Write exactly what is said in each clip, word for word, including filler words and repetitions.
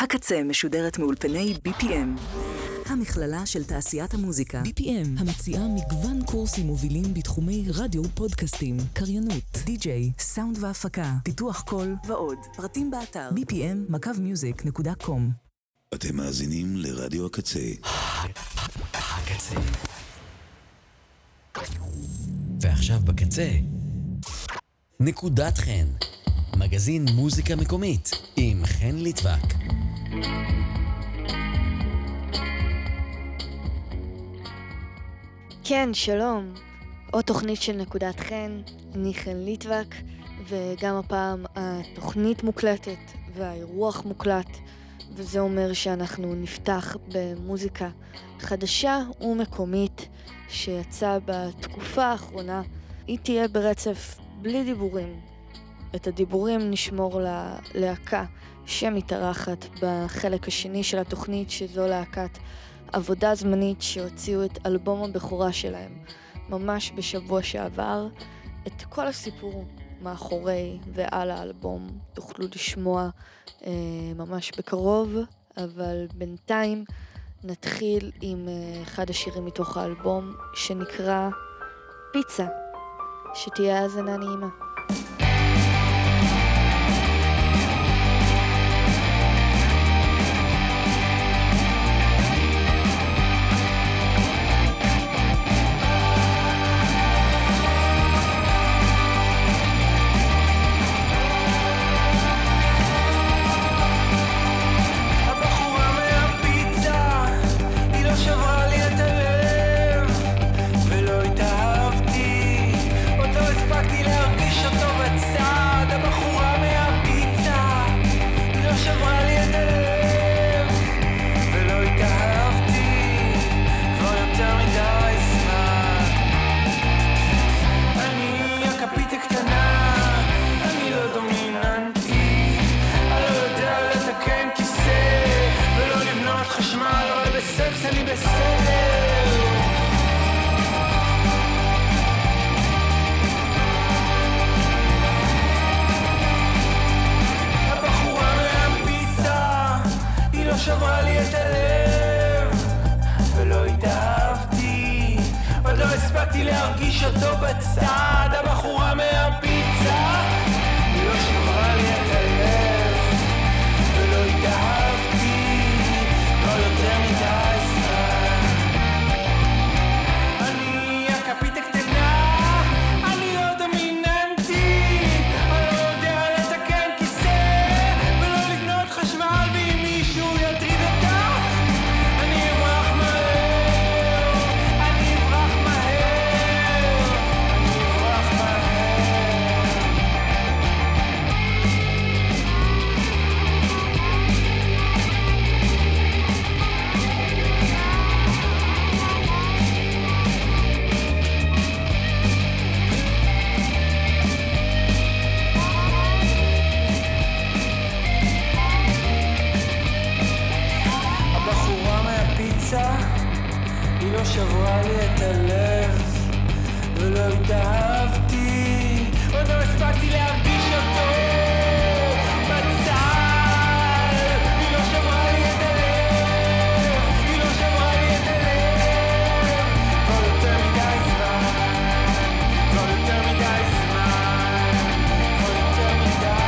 הקצה משודרת מאולפני בי פי אם, המכללה של תעשיית המוזיקה. בי פי אם המציעה מגוון קורסים מובילים בתחומי רדיו, פודקאסטים, קריינות, די-ג'יי, סאונד והפקה, פיתוח קול ועוד. פרטים באתר בי פי אם מקו מיוזיק נקודה קום. אתם מאזינים לרדיו הקצה. הקצה. ועכשיו בקצה, נקודת חן, מגזין מוזיקה מקומית עם חן ליטבק. כן, שלום. עוד תוכנית של נקודת חן, אני חן ליטבק, וגם הפעם התוכנית מוקלטת והאירוח מוקלט, וזה אומר שאנחנו נפתח במוזיקה חדשה ומקומית שיצאה בתקופה האחרונה. היא תהיה ברצף בלי דיבורים. את הדיבורים נשמור ללהקה שמתארחת בחלק השני של התוכנית, שזו להקת עבודה זמנית שהוציאו את אלבום הבכורה שלהם ממש בשבוע שעבר. את כל הסיפור מאחורי ועל האלבום תוכלו לשמוע אה, ממש בקרוב, אבל בינתיים נתחיל עם אה, אחד השירים מתוך האלבום שנקרא פיצה. שתהיה האזנה נעימה. שברה לי את הלב ולא התאהבתי, עוד לא הספקתי להרגיש אותו בצד. הבחורה מהפיצה היא לא שברה לי את הלב ולא התאהבתי, לא יותר מדי זמן. אני הכפית הקטנה, אני לא דומיננטי, אני לא יודע לתקן כיסא ולא לבנות חשמל, ואם מישהו יטריד אותך אני אברח מהר, אני אברח מהר, אני אברח מהר. הבחורה מהפיצה היא לא שברה לי את הלב ולא התאהבתי, עוד לא הספקתי להרגיש אותו בצד. היא לא שברה לי את הלב, היא לא שברה לי את הלב, כבר יותר מדי זמן, כבר יותר מדי זמן, כבר יותר מדי.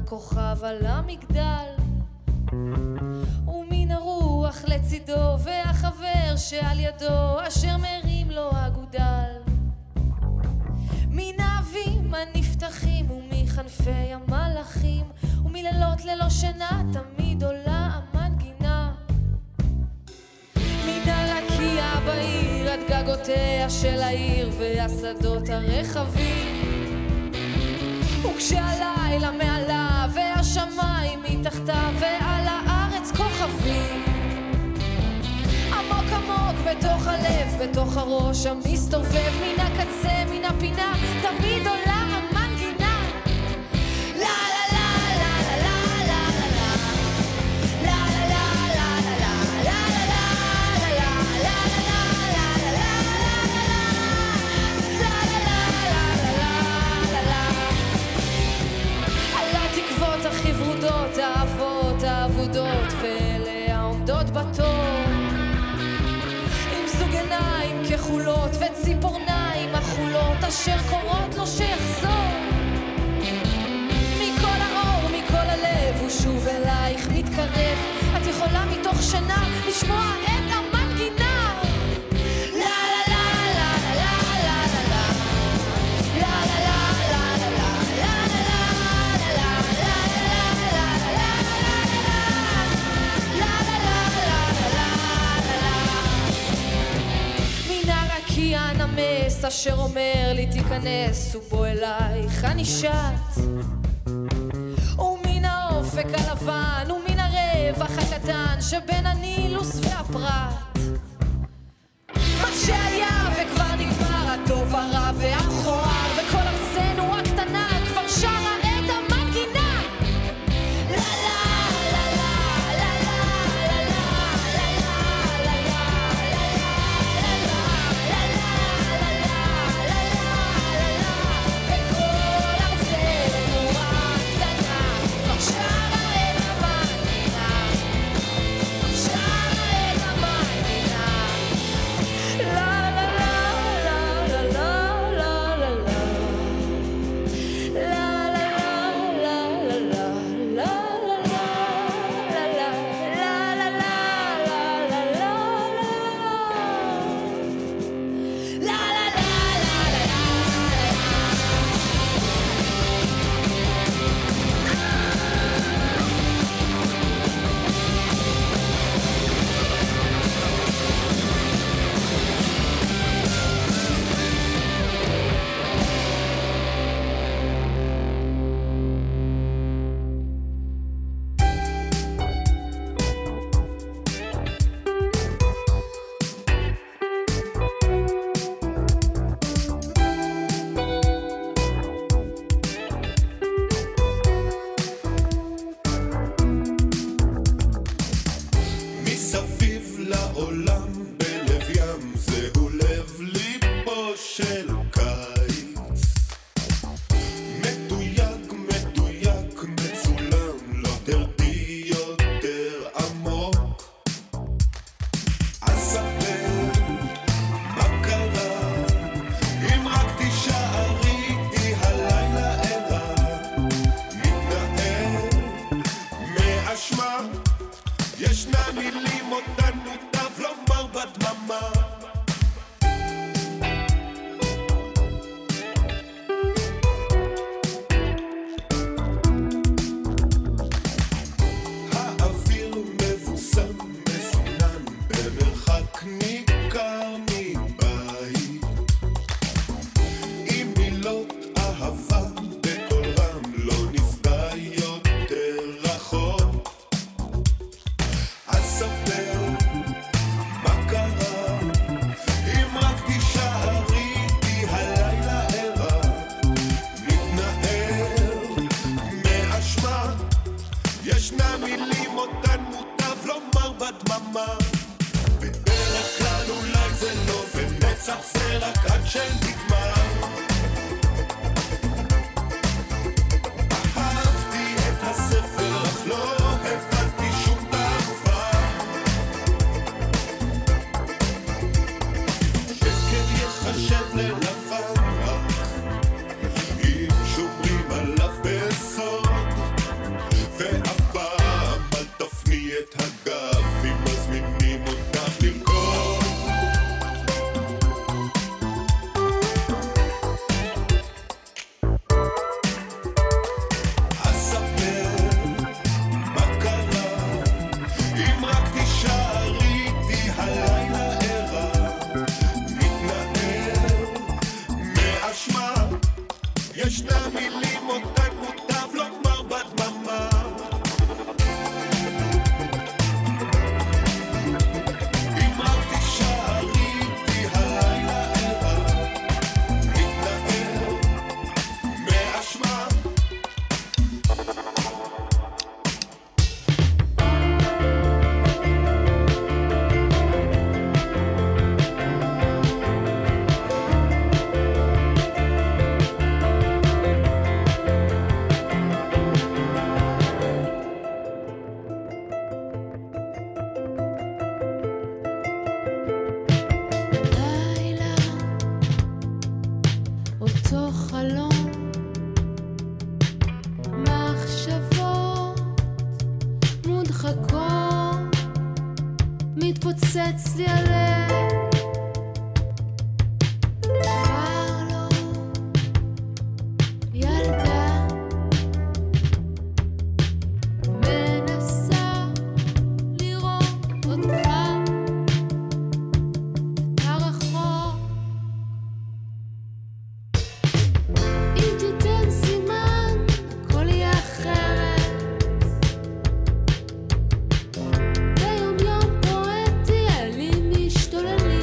הכוכב על המגדל, ומן הרוח לצידו והחבר שעל ידו אשר מרים לו הגודל, מן האבים הנפתחים ומחנפי המלאכים, ומלילות ללא שינה תמיד עולה המנגינה, מן הרקיע בעיר עד גגותיה של העיר והשדות הרחבים, וכשהלילה מעלה והשמיים מתחתיו ועל הארץ כוכבים, עמוק עמוק בתוך הלב, בתוך הראש המסתובב, מן הקצה, מן הפינה, תמיד עולה המנגינה. לה לה לה לה לה לה לה לה לה לה לה לה הכי ורודות, האבות האבודות, ואלה העומדות בתור, עם זוג עיניים כחולות וציפורניים החולות, אשר קוראות לו שיחזור מכל האור, מכל הלב, ושוב אלייך מתקרב, את יכולה מתוך שנה לשמוע את המנגינה. נמס אשר אומר לי תיכנס, ובוא אלייך אני שט, ומן האופק הלבן ומן הרווח הקטן שבין הנילוס והפרט, מה שהיה וכבר נגמר, הטוב הרע והמכוער, וכל ארצנו הקטנה כבר שרה את המנגינה. לה לה מתפוצץ לי הלב כבר לא ילדה מנסה לראות אותך הרחוק אם תיתן סימן הכל יהיה אחרת ויום יום פואטי עלים משתוללים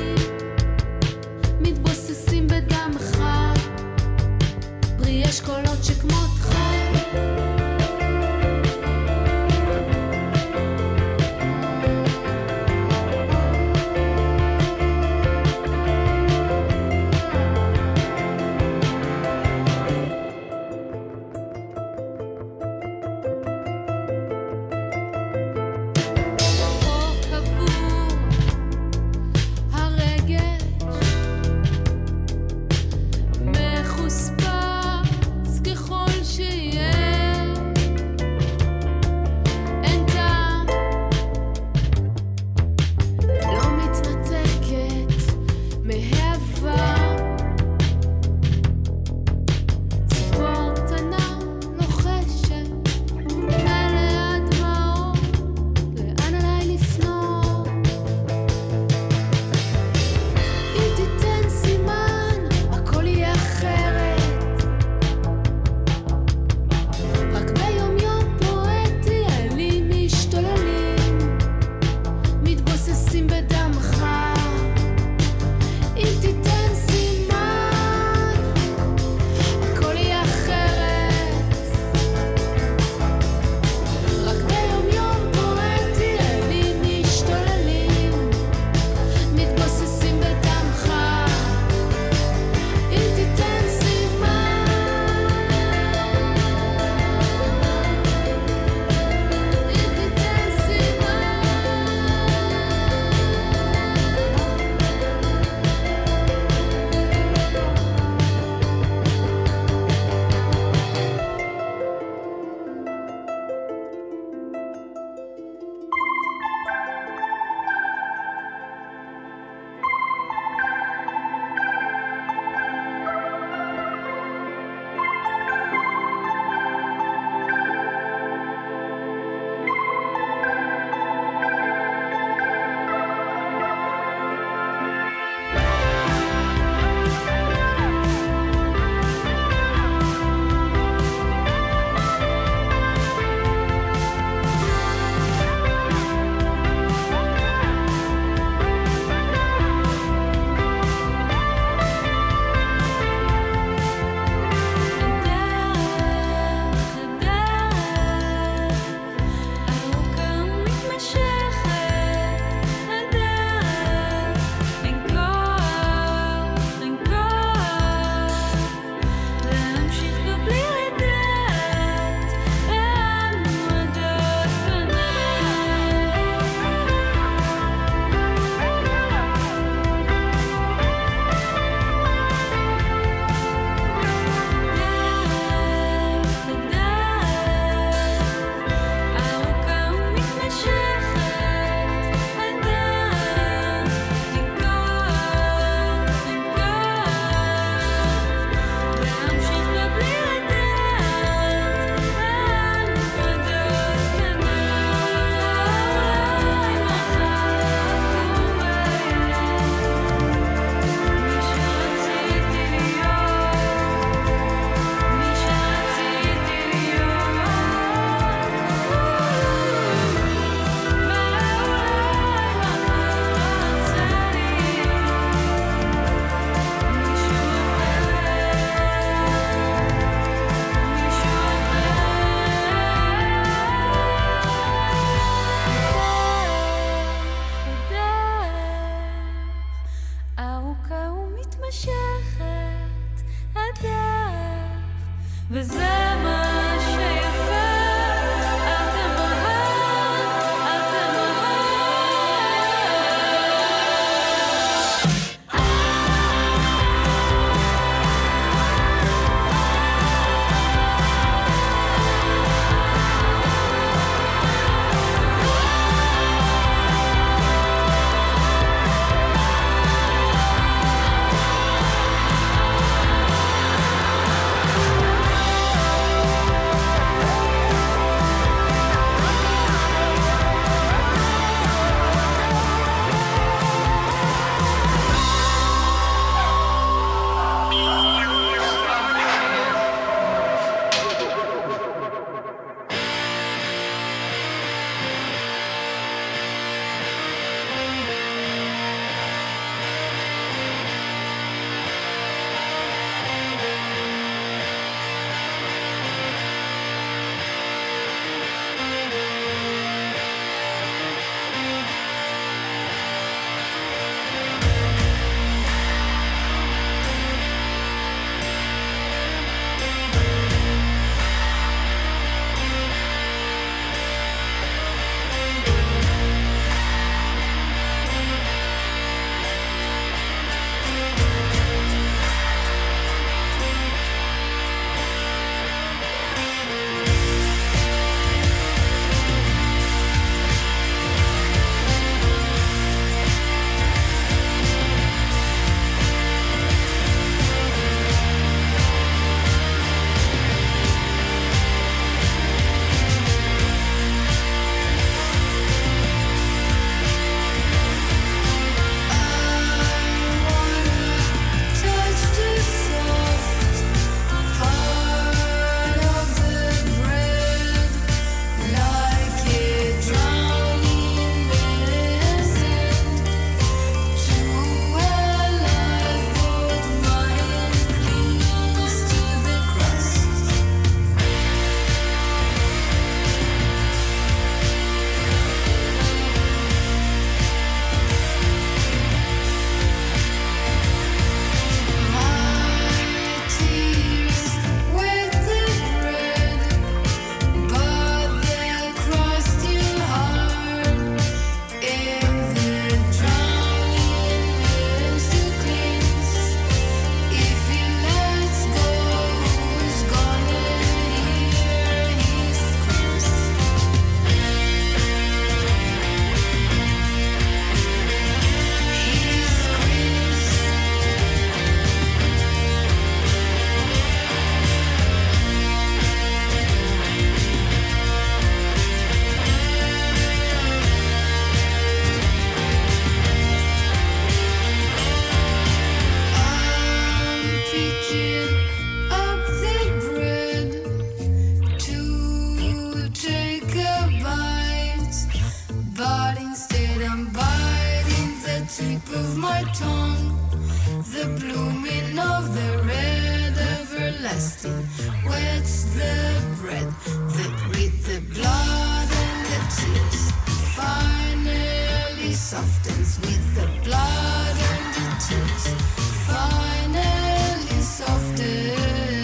tip of my tongue, the blooming of the red everlasting wets the bread, the grit, the blood and the tears finally softens with the blood and the tears finally softens.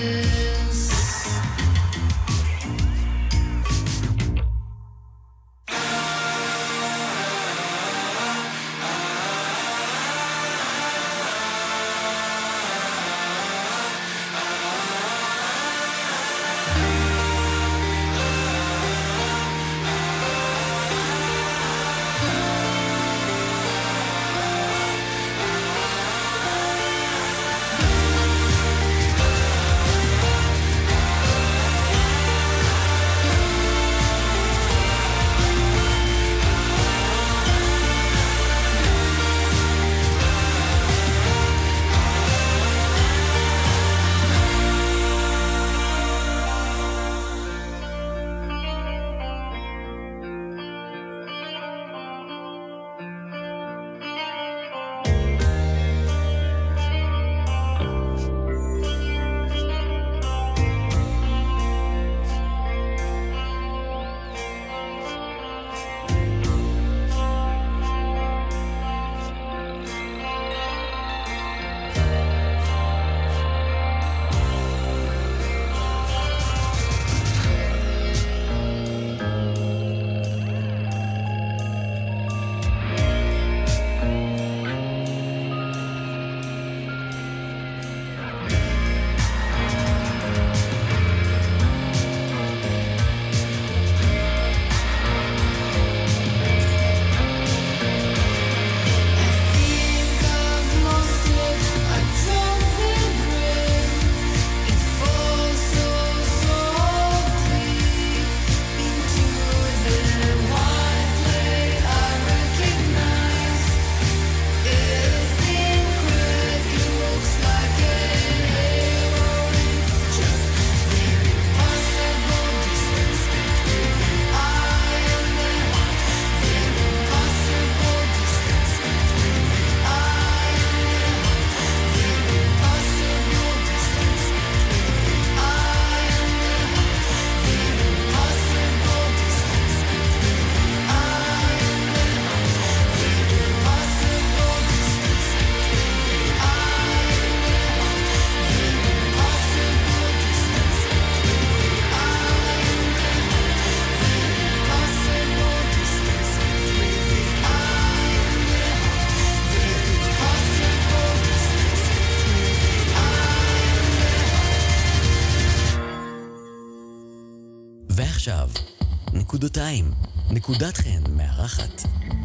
ועכשיו, נקודותיים, נקודת חן מארחת.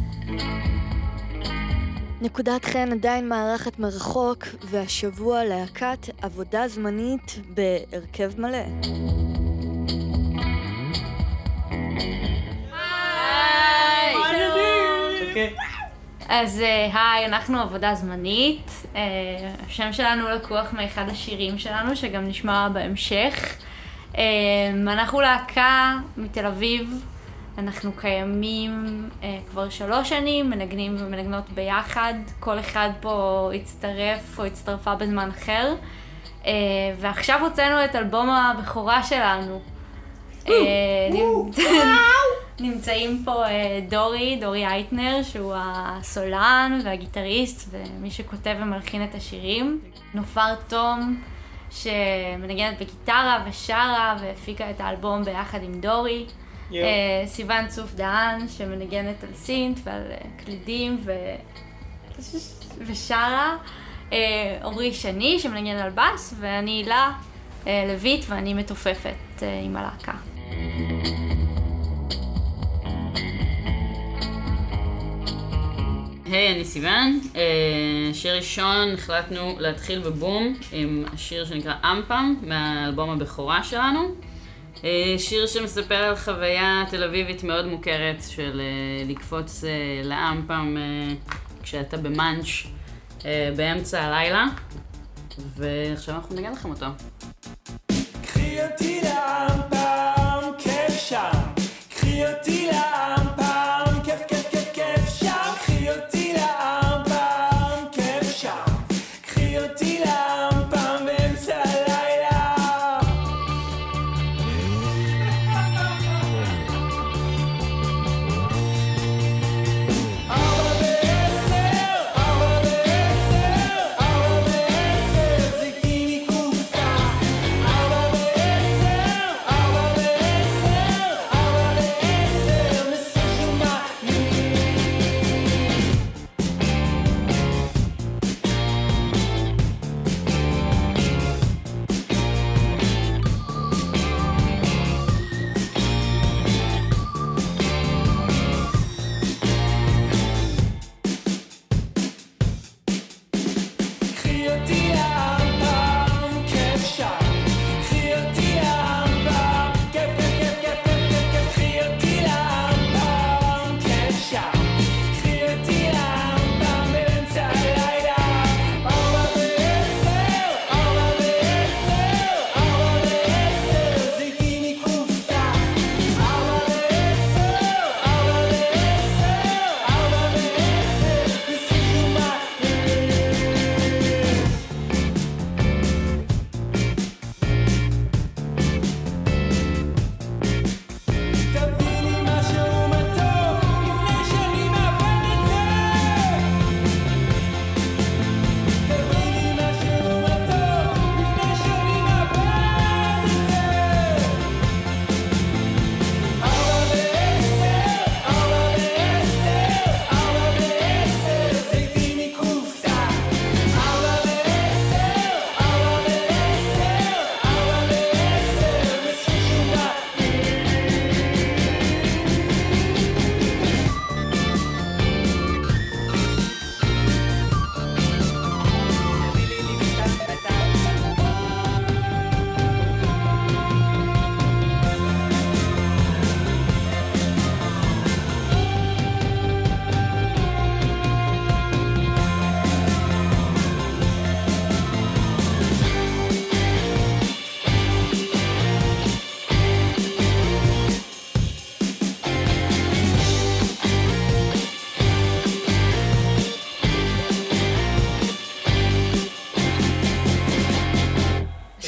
נקודת חן עדיין מארחת מרחוק, והשבוע להקת עבודה זמנית בהרכב מלא. היי! אוקיי. אז היי, אנחנו עבודה זמנית. השם שלנו לקוח מאחד השירים שלנו, שגם נשמע בהמשך. אנחנו להקה מתל אביב, אנחנו קיימים כבר שלוש שנים, מנגנים ומנגנות ביחד, כל אחד פה הצטרף או הצטרפה בזמן אחר, ועכשיו הוצאנו את אלבום הבכורה שלנו. נמצאים פה דורי, דורי אייטנר, שהוא הסולן והגיטריסט ומי שכותב ומלחין את השירים. נופר תום, שמנגנת בגיטרה ושרה והפיקה את האלבום ביחד עם דורי. סיוון צוף דהן, שמנגנת על סינט ועל קלידים ושרה. אורי שני, שמנגנת על בס, ואני הילה לויט, ואני מתופפת עם הלהקה. היי, אני סיוון. שיר ראשון החלטנו להתחיל בבום עם השיר שנקרא אמפם מהאלבום הבכורה שלנו. שיר שמספר על חוויה תל אביבית מאוד מוכרת של לקפוץ לאמפם כשאתה במאנץ' באמצע הלילה, ועכשיו אנחנו נגן לכם אותו. קחי אותי לאמפם, כיף שם, קחי אותי לאמפם, כיף כיף כיף כיף שם, קחי אותי לאמפם,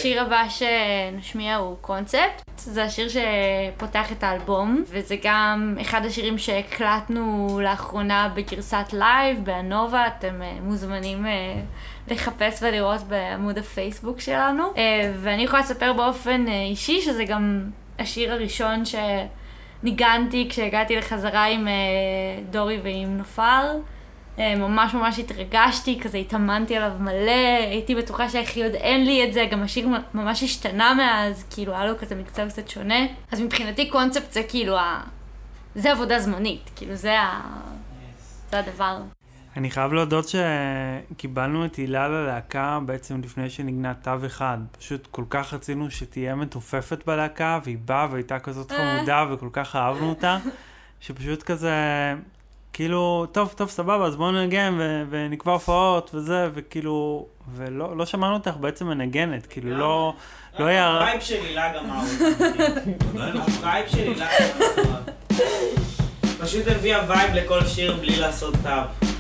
השיר הבא שנשמיע הוא קונספט, זה השיר שפותח את האלבום, וזה גם אחד השירים שהקלטנו לאחרונה בגרסת לייב, באנובה, אתם מוזמנים לחפש ולראות בעמוד הפייסבוק שלנו. ואני יכולה לספר באופן אישי שזה גם השיר הראשון שניגנתי כשהגעתי לחזרה עם דורי ועם נופר. ממש ממש התרגשתי, כזה התאמנתי עליו מלא, הייתי בטוחה שהכי עוד אין לי את זה, גם השיר ממש השתנה מאז, כאילו היה לו כזה מקצב קצת שונה. אז מבחינתי קונספט זה כאילו, ה... זה עבודה זמנית, כאילו זה, ה... זה הדבר. אני חייב להודות שקיבלנו את הילה ללהקה בעצם לפני שנגנה תו אחד. פשוט כל כך רצינו שתהיה מתופפת בלהקה, והיא באה והייתה כזאת חמודה וכל כך אהבנו אותה, שפשוט כזה... כאילו, טוב, טוב, סבבה, אז בואו ננגן ו- ונקבע הופעות וזה, וכאילו, ולא לא שמענו אותך בעצם מנגנת, כאילו, לא, לא היה... הווייב שלי לה גם אהוב. הווייב שלי לה גם אהוב. פשוט הביאה וייב לכל שיר בלי לעשות תו.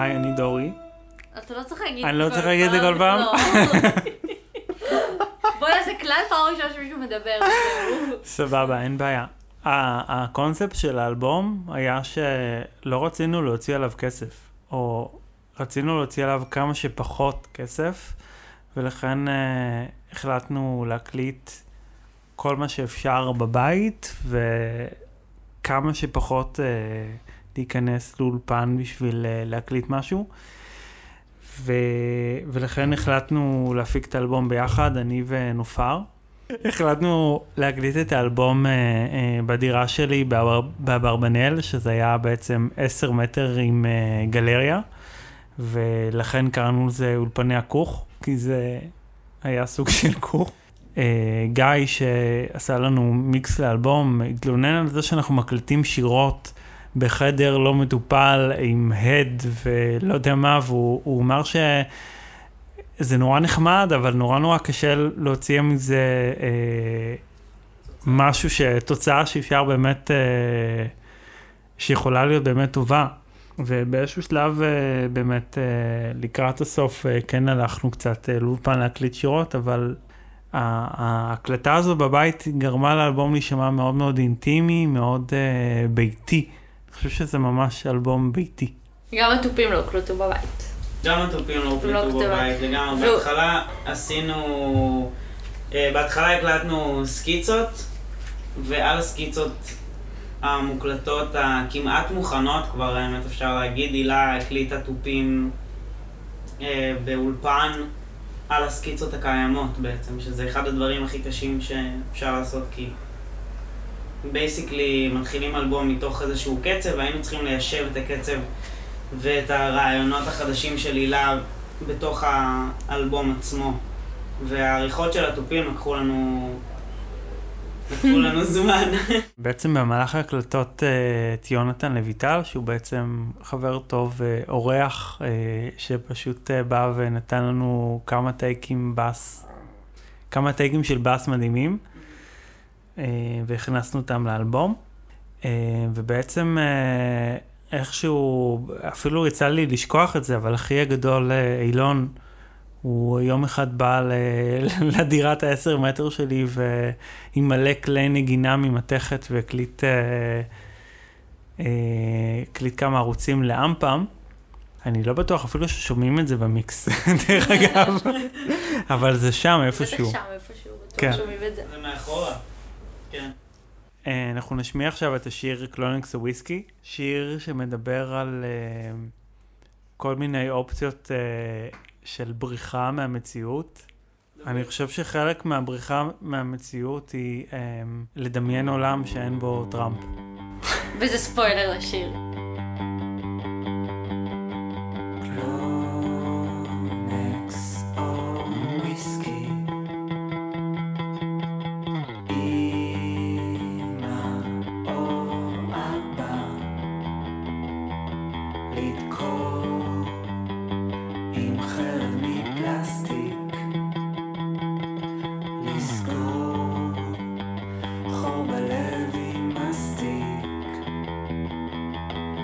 היי, אני דורי. אתה לא צריך להגיד אני לא צריך להגיד את זה כל פעם? בוא נעשה כלל פעם ראשונה שמישהו מדבר. סבבה, אין בעיה. הקונספט של האלבום היה שלא רצינו להוציא עליו כסף, או רצינו להוציא עליו כמה שפחות כסף, ולכן uh, החלטנו להקליט כל מה שאפשר בבית, וכמה שפחות uh, להיכנס לאולפן בשביל uh, להקליט משהו. ו... ולכן החלטנו להפיק את האלבום ביחד, אני ונופר. החלטנו להקליט את האלבום uh, uh, בדירה שלי באבר... באברבנאל, שזה היה בעצם עשר מטר עם uh, גלריה, ולכן קראנו לזה אולפני הכוך, כי זה היה סוג של כוך. Uh, גיא שעשה לנו מיקס לאלבום, התלונן על זה שאנחנו מקליטים שירות בחדר לא מטופל עם הד ולא יודע מה, והוא אמר שזה נורא נחמד, אבל נורא נורא קשה להוציא מזה אה, משהו שתוצאה שאפשר באמת, אה, שיכולה להיות באמת טובה. ובאיזשהו שלב אה, באמת אה, לקראת הסוף אה, כן הלכנו קצת אה, לאולפן להקליט שירות, אבל ההקלטה הזו בבית גרמה לאלבום להישמע מאוד מאוד אינטימי, מאוד אה, ביתי. אני חושב שזה ממש אלבום ביתי. גם התופים לא הוקלטו בבית. גם התופים לא הוקלטו בבית, לגמרי. בהתחלה עשינו, בהתחלה הקלטנו סקיצות, ועל הסקיצות המוקלטות הכמעט מוכנות, כבר האמת אפשר להגיד, הילה הקליטה תופים באולפן על הסקיצות הקיימות בעצם, שזה אחד הדברים הכי קשים שאפשר לעשות, כי בייסיקלי מתחילים אלבום מתוך איזשהו קצב, והיינו צריכים ליישב את הקצב ואת הרעיונות החדשים של הילה בתוך האלבום עצמו. והעריכות של התופים לקחו לנו, לקחו לנו זמן. בעצם במהלך ההקלטות את יונתן לויטל, שהוא בעצם חבר טוב ואורח, שפשוט בא ונתן לנו כמה טייקים בס, כמה טייקים של בס מדהימים. והכנסנו אותם לאלבום, ובעצם איכשהו, אפילו יצא לי לשכוח את זה, אבל אחי הגדול אילון, הוא יום אחד בא לדירת העשר מטר שלי, ועם מלא כלי נגינה ממתכת, והקליט הקליט כמה ערוצים לאמפם. אני לא בטוח אפילו ששומעים את זה במיקס, דרך אגב, אבל זה שם איפשהו. זה שם איפשהו, בטוח שומעים את זה. זה מאחורה. כן. אנחנו נשמיע עכשיו את השיר קלוניקס הוויסקי, שיר שמדבר על uh, כל מיני אופציות uh, של בריחה מהמציאות. אני חושב שחלק מהבריחה מהמציאות היא um, לדמיין עולם שאין בו טראמפ. וזה ספוילר לשיר. חור בלב עם מסטיק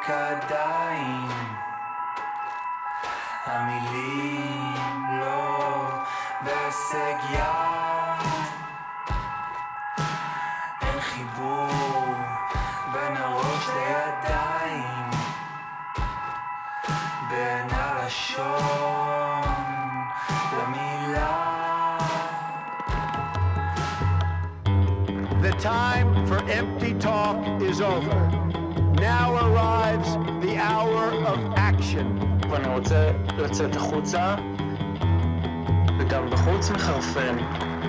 רק עדיין המילים לא בהישג יד, אין חיבור בין הראש לידיים, בין הלשון למילה. The time for empty talk is over. Now arrives the hour of action. ואני רוצה לצאת החוצה, וגם בחוץ מחרפן.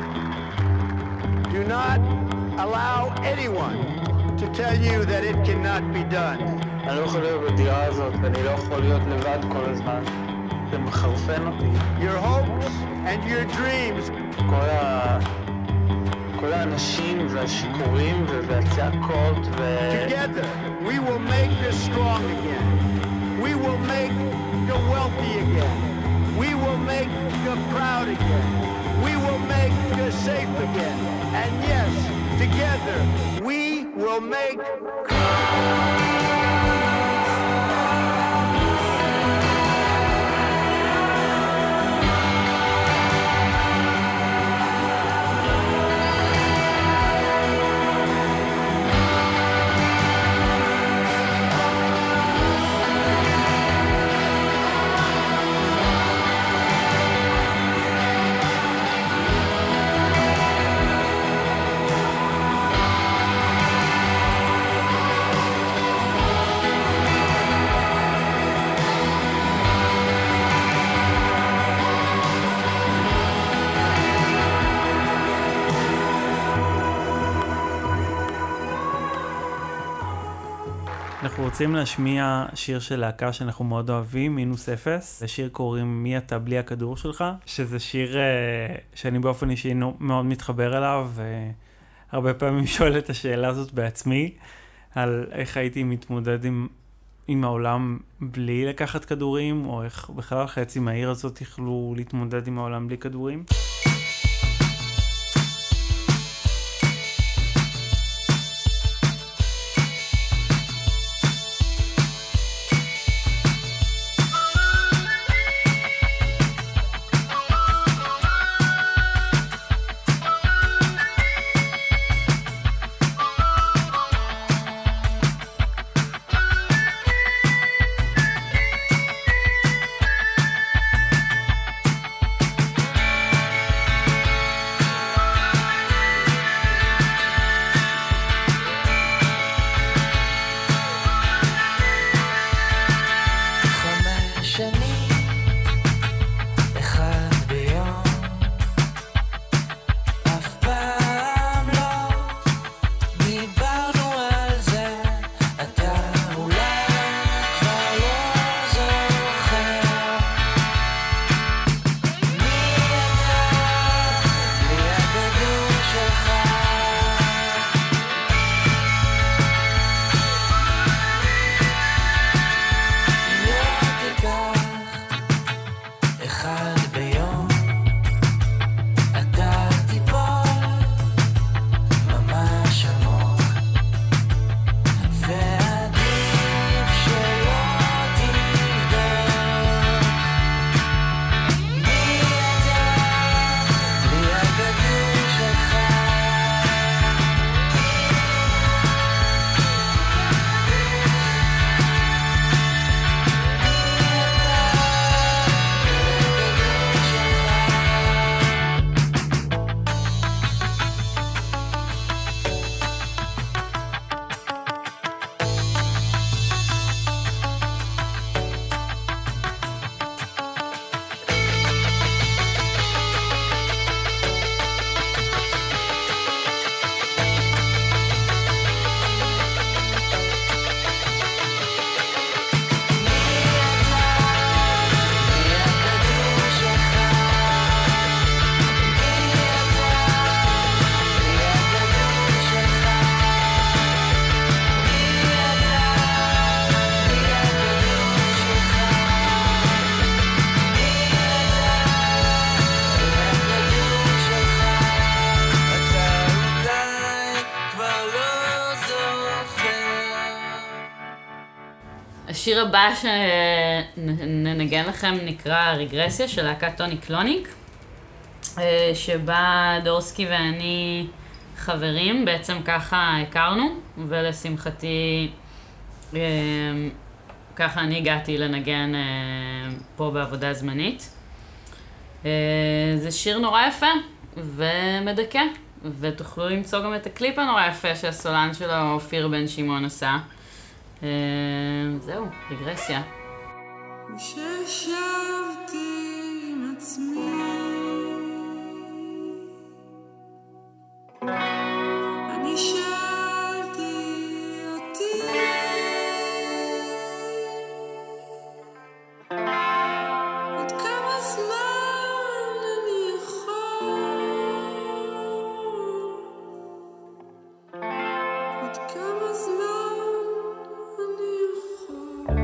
Do not allow anyone to tell you that it cannot be done. אני לא יכול להיות בדירה הזאת, ואני לא יכול להיות לבד כל הזמן. זה מחרפן אותי. Your hopes and your dreams. כל ה... כל האנשים והשיקורים והצעקות ו... Together we will make you strong again. We will make you wealthy again. We will make you proud again. We will make you safe again. And yes, together we will make אנחנו רוצים להשמיע שיר של להקה שאנחנו מאוד אוהבים, מינוס אפס. לשיר קוראים מי אתה בלי הכדור שלך, שזה שיר uh, שאני באופן אישי מאוד מתחבר אליו, והרבה פעמים שואל את השאלה הזאת בעצמי, על איך הייתי מתמודד עם, עם העולם בלי לקחת כדורים, או איך בכלל חצי מהעיר הזאת יכלו להתמודד עם העולם בלי כדורים. השיר הבא שננגן לכם נקרא רגרסיה של להקת טוני קלוניק, שבה דורסקי ואני חברים, בעצם ככה הכרנו, ולשמחתי ככה אני הגעתי לנגן פה בעבודה זמנית. זה שיר נורא יפה ומדכא, ותוכלו למצוא גם את הקליפ הנורא יפה שהסולן שלו אופיר בן שמעון עשה. זהו, רגרסיה. ששבתי עם עצמי אני שאלתי אותי עוד כמה זמן אני יכול עוד כמה זמן אני יכול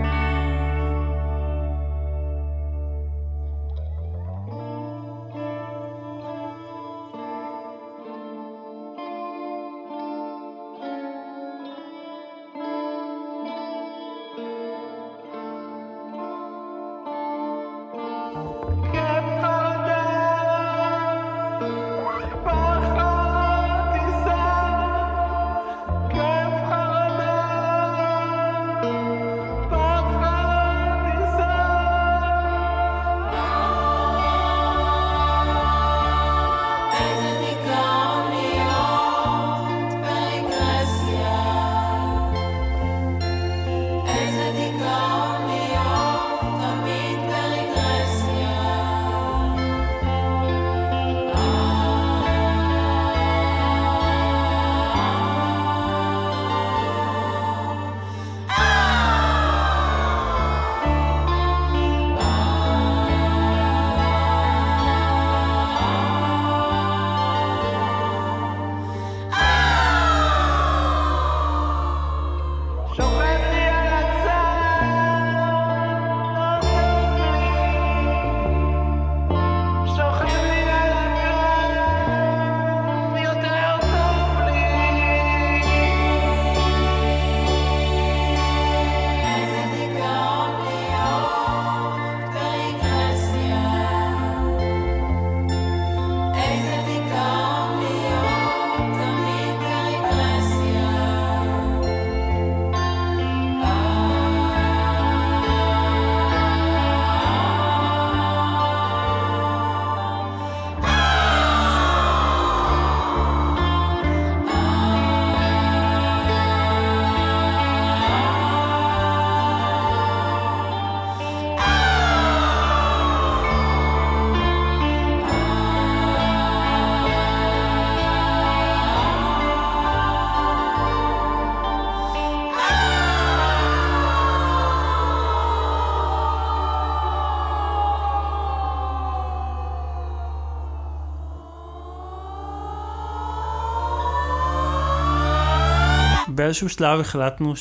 באיזשהו שלב החלטנו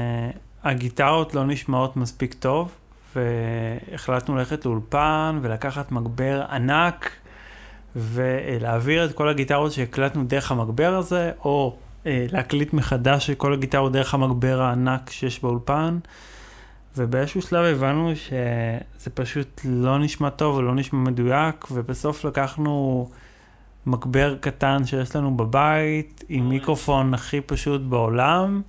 שהגיטרות לא נשמעות מספיק טוב, והחלטנו ללכת לאולפן ולקחת מגבר ענק, ולהעביר את כל הגיטרות שהקלטנו דרך המגבר הזה, או להקליט מחדש את כל הגיטרות דרך המגבר הענק שיש באולפן, ובאיזשהו שלב הבנו שזה פשוט לא נשמע טוב ולא נשמע מדויק, ובסוף לקחנו מגבר קטן שיש לנו בבית, עם מיקרופון הכי פשוט בעולם,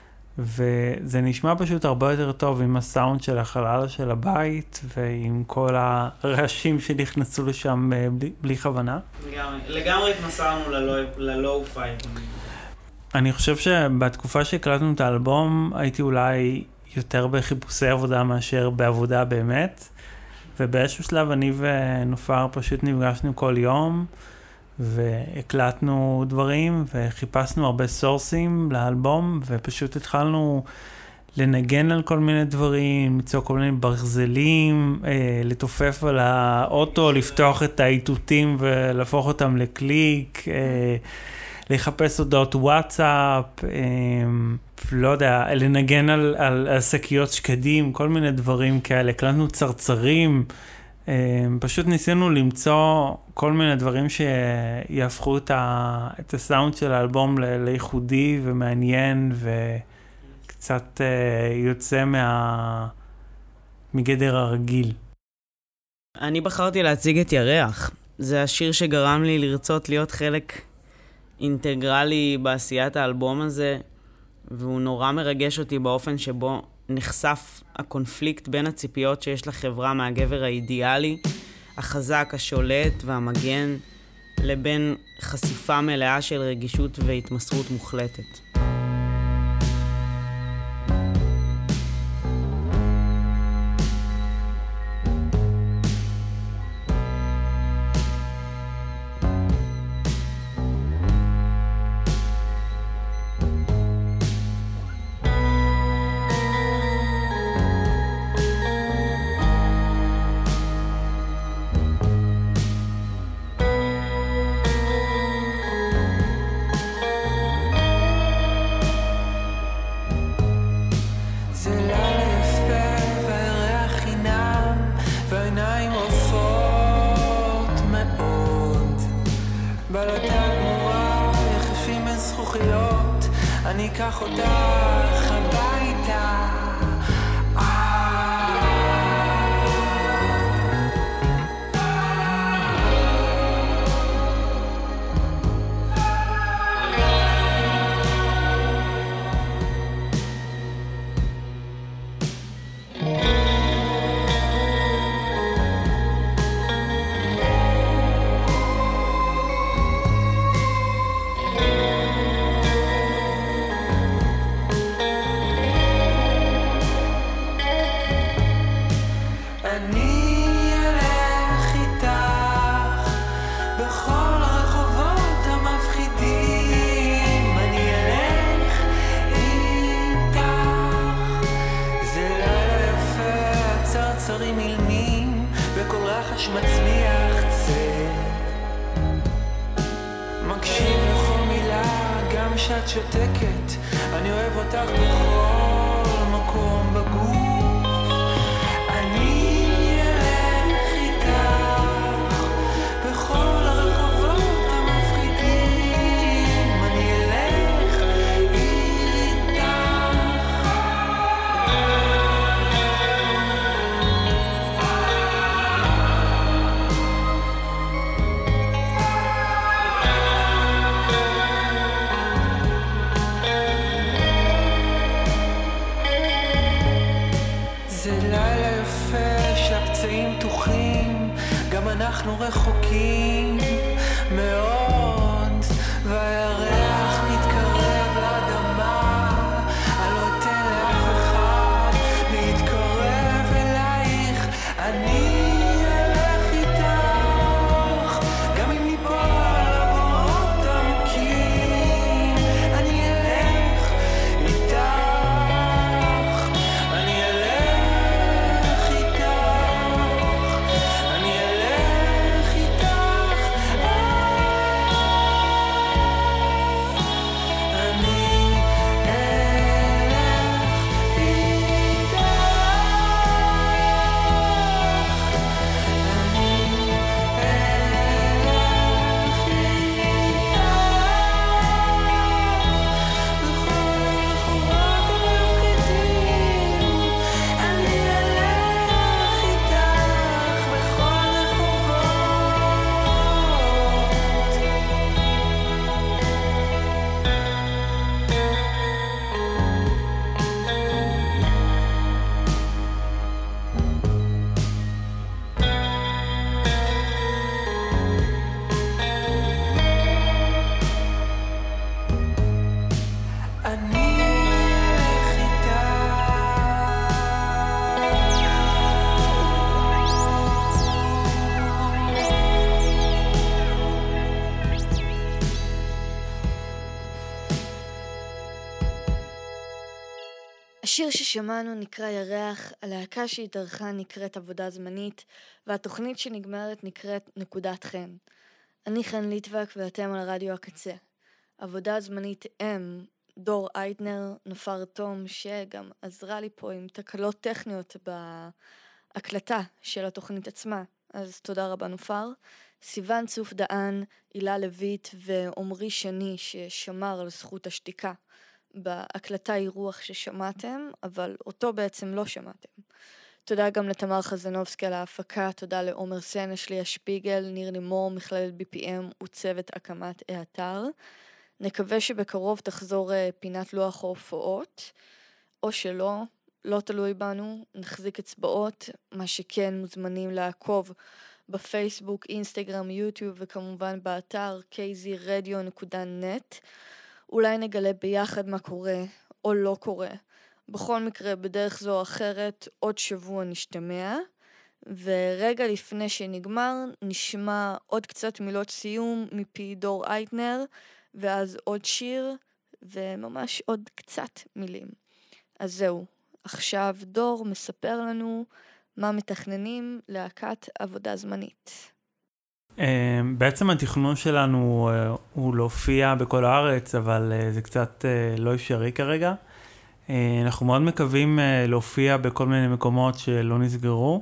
וזה נשמע פשוט הרבה יותר טוב עם הסאונד של החלל של הבית, ועם כל הרעשים שנכנסו לשם בלי, בלי כוונה. לגמרי, לגמרי התמסרנו ללואו-פיי. אני חושב שבתקופה שהקלטנו את האלבום, הייתי אולי יותר בחיפושי עבודה מאשר בעבודה באמת, ובאיזשהו שלב אני ונופר פשוט נפגשנו כל יום, והקלטנו דברים, וחיפשנו הרבה סורסים לאלבום, ופשוט התחלנו לנגן על כל מיני דברים, למצוא כל מיני ברזלים, אה, לתופף על האוטו, לפתוח את האיתותים ולהפוך אותם לקליק, אה, לחפש הודעות וואטסאפ, אה, לא יודע, לנגן על, על, על שקיות שקדים, כל מיני דברים כאלה, הקלטנו צרצרים, פשוט ניסינו למצוא כל מיני דברים שיהפכו את, ה, את הסאונד של האלבום לייחודי ומעניין קצת אה, יוצא מה... מגדר הרגיל. אני בחרתי להציג את ירח. זה השיר שגרם לי לרצות להיות חלק אינטגרלי בעשיית האלבום הזה, והוא נורא מרגש אותי באופן שבו נחשף הקונפליקט בין הציפיות שיש לחברה מהגבר האידיאלי, החזק, השולט והמגן, לבין חשיפה מלאה של רגישות והתמסרות מוחלטת. אני אקח אותך הביתה. שאת שותקת, אני אוהב אותך בכל מקום בגוף. אני אלך איתך בכל הרחובות המפחידים. אני אלך איתך. גם אנחנו רחוקים מאוד, והירח מתקרב לאדמה. אני לא אתן לאף אחד להתקרב אלייך. אני אלך איתך גם אם ניפול לבורות עמוקים. אני אלך איתך. אני אלך איתך. השיר ששמענו נקרא ירח, הלהקה שהתארחה נקראת עבודה זמנית, והתוכנית שנגמרת נקראת נקודת חן. אני חן ליטבק ואתם על רדיו הקצה. עבודה זמנית אם, דור איידנר, נופר תום, שגם עזרה לי פה עם תקלות טכניות בהקלטה של התוכנית עצמה, אז תודה רבה נופר. סיוון צוף דען, הילה לויט ועומרי שני ששמר על זכות השתיקה בהקלטה אירוח ששמעתם, אבל אותו בעצם לא שמעתם. תודה גם לתמר חזנובסקי על ההפקה, תודה לעומר סנש, ליה שפיגל, ניר לימור, מכללת בי פי אם וצוות הקמת האתר. נקווה שבקרוב תחזור פינת לוח ההופעות, או שלא, לא תלוי בנו, נחזיק אצבעות, מה שכן מוזמנים לעקוב בפייסבוק, אינסטגרם, יוטיוב וכמובן באתר קיי זי רדיו נקודה נט. אולי נגלה ביחד מה קורה או לא קורה. בכל מקרה, בדרך זו או אחרת, עוד שבוע נשתמע. ורגע לפני שנגמר, נשמע עוד קצת מילות סיום מפי דור אייטנר, ואז עוד שיר, וממש עוד קצת מילים. אז זהו, עכשיו דור מספר לנו מה מתכננים להקת עבודה זמנית. בעצם התכנון שלנו הוא להופיע בכל הארץ, אבל זה קצת לא אפשרי כרגע. אנחנו מאוד מקווים להופיע בכל מיני מקומות שלא נסגרו.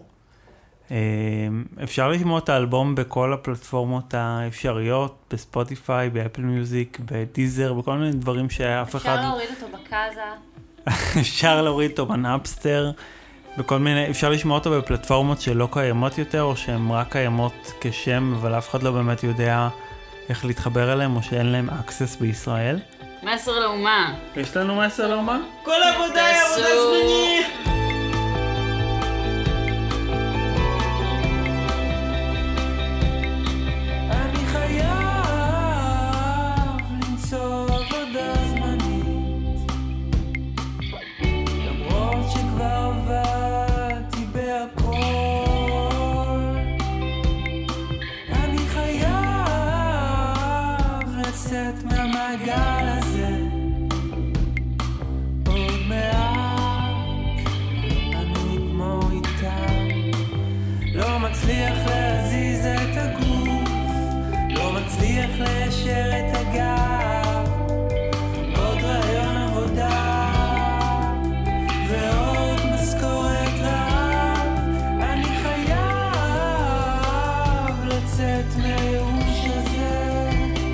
אפשר לשמוע את האלבום בכל הפלטפורמות האפשריות, בספוטיפיי, באפל מיוזיק, בדיזר, בכל מיני דברים שאף אחד... אפשר להוריד אותו בקאזה. אפשר להוריד אותו בנאפסטר, בכל מיני... אפשר לשמוע אותו בפלטפורמות שלא קיימות יותר, או שהן רק קיימות כשם, אבל אף אחד לא באמת יודע איך להתחבר אליהם, או שאין להם אקסס בישראל. מסר לאומה. יש לנו מסר לאומה? כל עבודה היא עבודה זמנית! אני חייב למצוא עבודה זמנית, למרות שכבר עבדתי בהכל. אני חייב לצאת מהמעגל הזה, עוד מעט אני אגמור איתם. לא מצליח להזיז את הגוף, לא מצליח ליישר את הגב, עוד רעיון עבודה ועוד משכורת רעב. אני חייב לצאת מהייאוש הזה,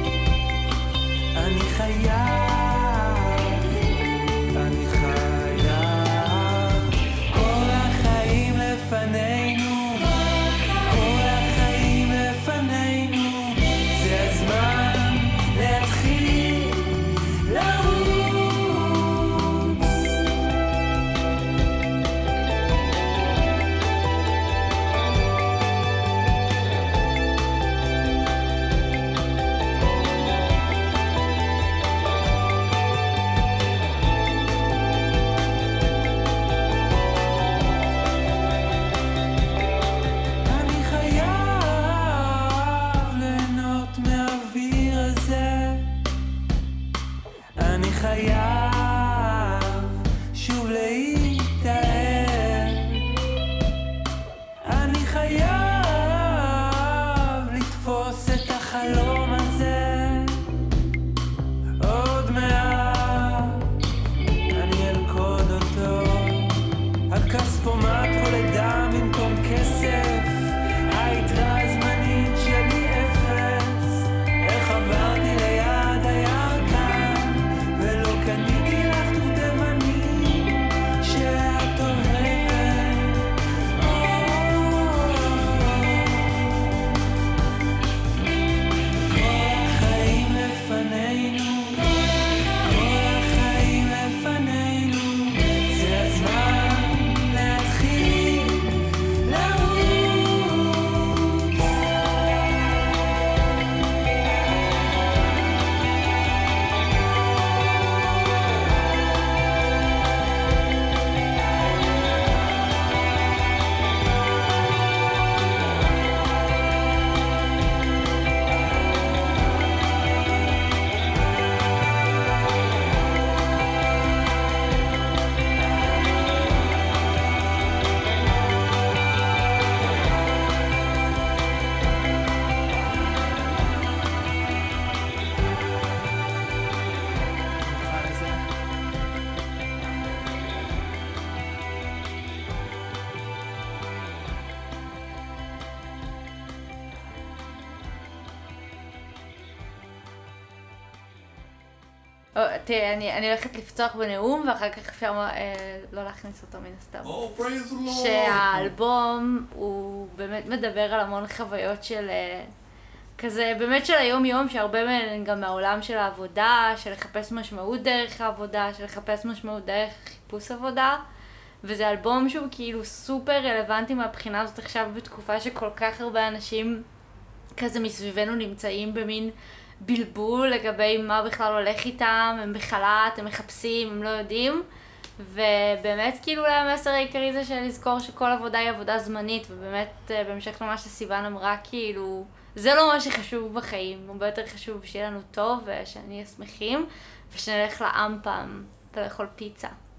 אני חייב, אני חייב. כל החיים לפנינו, כל החיים לפנינו, זה הזמן להתחיל לרוץ. אני חייב ליהנות מהאוויר הזה, אני חייב שוב להתאהב, אני חייב לתפוס את החלום הזה, עוד מעט אני אלכוד אותו. הכספומט עולה דם במקום כסף, היתרה הזמנית שלי אפס. איך עברתי ליד הירקן ולא קניתי לך דובדבנים שאת אוהבת. כל תראה, אני הולכת לפתוח בנאום, ואחר כך אפשר לא להכניס אותו מן הסתם. שהאלבום הוא באמת מדבר על המון חוויות של כזה, באמת של היום יום, שהרבה מהן גם מהעולם של העבודה, של לחפש משמעות דרך העבודה, של לחפש משמעות דרך חיפוש עבודה. וזה אלבום שהוא כאילו סופר רלוונטי מהבחינה הזאת עכשיו בתקופה שכל כך הרבה אנשים כזה מסביבנו נמצאים במין בלבול לגבי מה בכלל הולך איתם, הם בחל"ת, הם מחפשים, הם לא יודעים. ובאמת כאילו המסר העיקרי זה של לזכור שכל עבודה היא עבודה זמנית, ובאמת בהמשך למה שסיוון אמרה, כאילו זה לא מה שחשוב בחיים, הרבה יותר חשוב שיהיה לנו טוב ושנהיה שמחים ושנלך לאמפם ולאכול פיצה.